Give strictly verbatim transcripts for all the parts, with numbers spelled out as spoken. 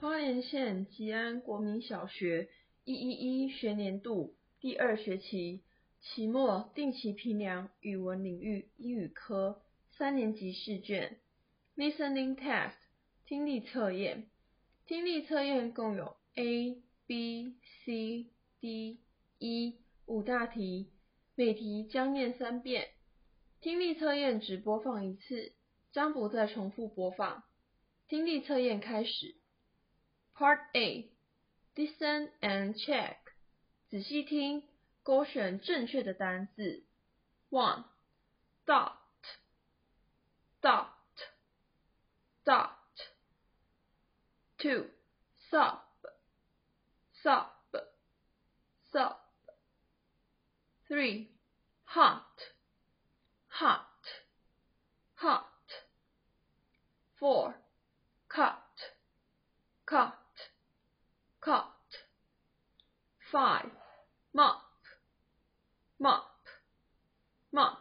花莲县吉安国民小学一一一学年度第二学期期末定期评量语文领域英语科三年级试卷 Listening Test 听力测验。听力测验共有 A、B、C、D、E 五大题，每题将念三遍。听力测验只播放一次，将不再重复播放。听力测验开始。Part A. Listen and check. 仔细听，勾选正确的单字。one. Dot, dot, dot. two. Sub, sub, sub. three. Hot, hot, hot. four. Cut, cut, cut. five. Mop, mop, mop.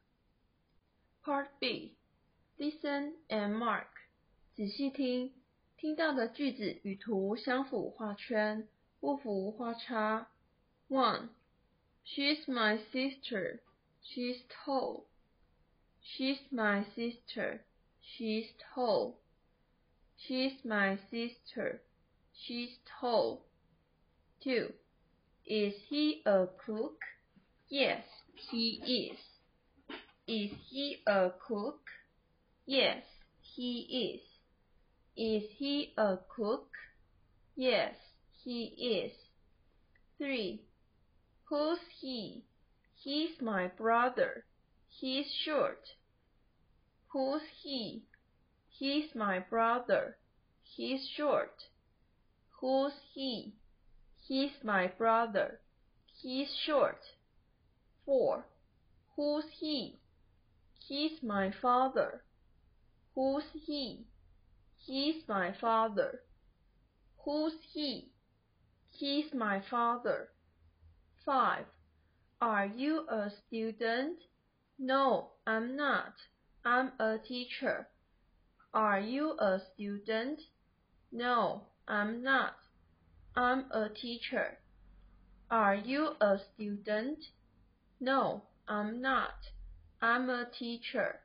Part B. Listen and mark. 仔细听，听到的句子与图相符画圈，不符画叉。one. She's my sister. She's tall. She's my sister. She's tall. She's my sister. She's tall. two. Is he a cook? Yes, he is. Is he a cook? Yes, he is. Is he a cook? Yes, he is. three. Who's he? He's my brother. He's short. Who's he? He's my brother. He's short. Who's he? He's my brother. He's short. four. Who's he? He's my father. Who's he? He's my father. Who's he? He's my father. five. Are you a student? No, I'm not. I'm a teacher. Are you a student? No, I'm not. I'm a teacher. Are you a student? No, I'm not. I'm a teacher.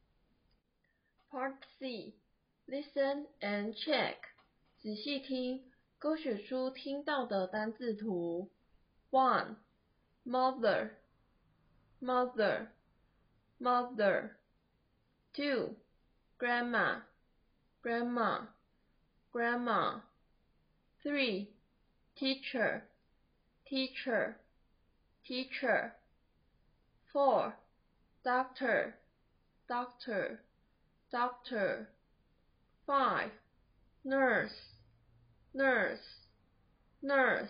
Part C. Listen and check. 仔细听，勾选出听到的单字图。one. Mother, mother, mother. two. Grandma, grandma, grandma. three. Teacher, teacher, teacher. four. Doctor, doctor, doctor. five. Nurse, nurse, nurse.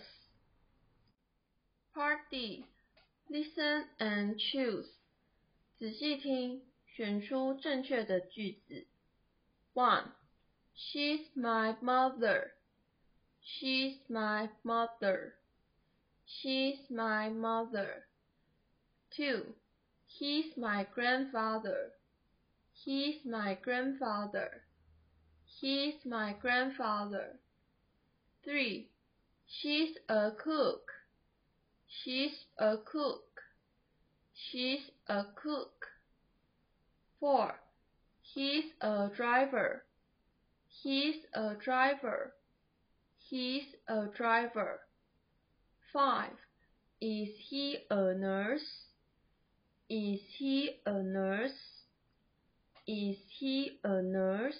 Part D. Listen and choose. 仔细听，选出正确的句子。one. She's my mother. She's my mother. She's my mother. two. He's my grandfather. He's my grandfather. He's my grandfather. three. She's a cook. She's a cook. She's a cook. four. He's a driver. He's a driver. He's a driver. five. Is he a nurse? Is he a nurse? Is he a nurse?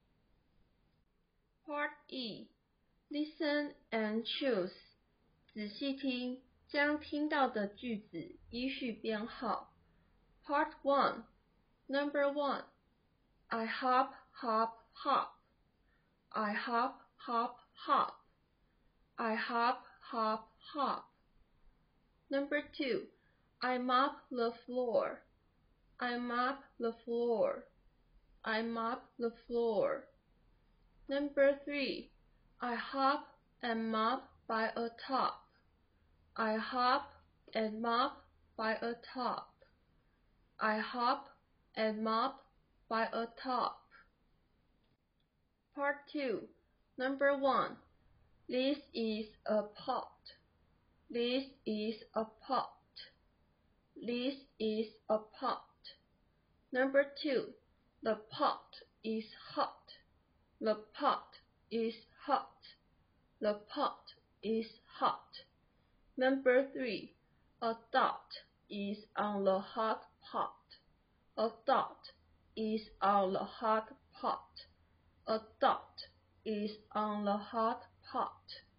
Part E. Listen and choose. 仔细听，将听到的句子依序编号。Part one. Number one. I hop, hop, hop. I hop, hop, hop. I hop, hop, hop. Number two. I mop the floor. I mop the floor. I mop the floor. Number three. I hop and mop by a top. I hop and mop by a top. I hop and mop by a top. Part two. Number one. This is a pot. This is a pot. This is a pot. Number two. The pot is hot. The pot is hot. The pot is hot. Number three. A dot is on the hot pot. A dot is on the hot pot. A dot is on the hot pot.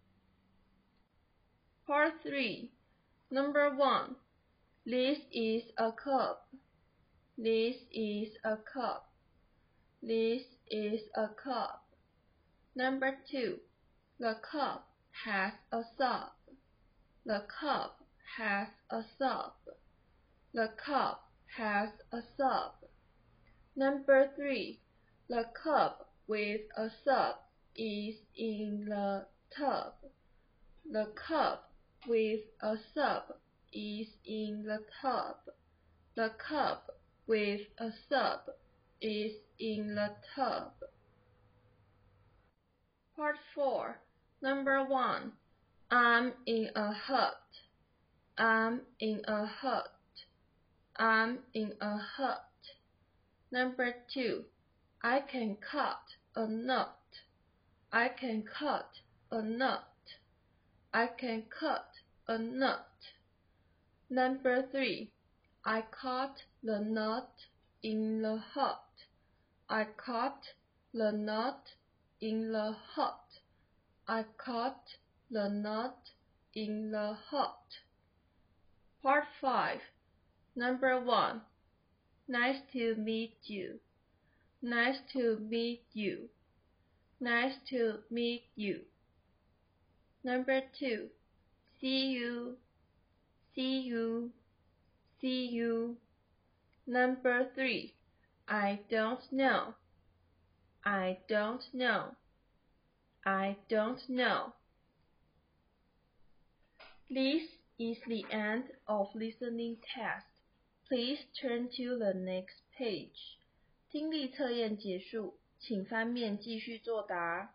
Part three. Number one. This is a cup. This is a cup. This is a cup. Number two. The cup has a sub. The cup has a sub. The cup has a sub. Number three. The cup with a sub is in the tub. The cup with a sub is in the tub. The cup with a sub is in the tub. Part four. Number one. I'm in a hut. I'm in a hut. I'm in a hut. Number two. I can cut a nut. I can cut a nut. I can cut a nut. Number three. I caught the nut in the hut. I caught the nut in the hut. I caught the nut in the hut. Part five. Number one. Nice to meet you. Nice to meet you. Nice to meet you. Number two. See you. See you. See you. Number three. I don't know. I don't know. I don't know. This is the end of listening test. Please turn to the next page. 听力测验结束，请翻面继续作答。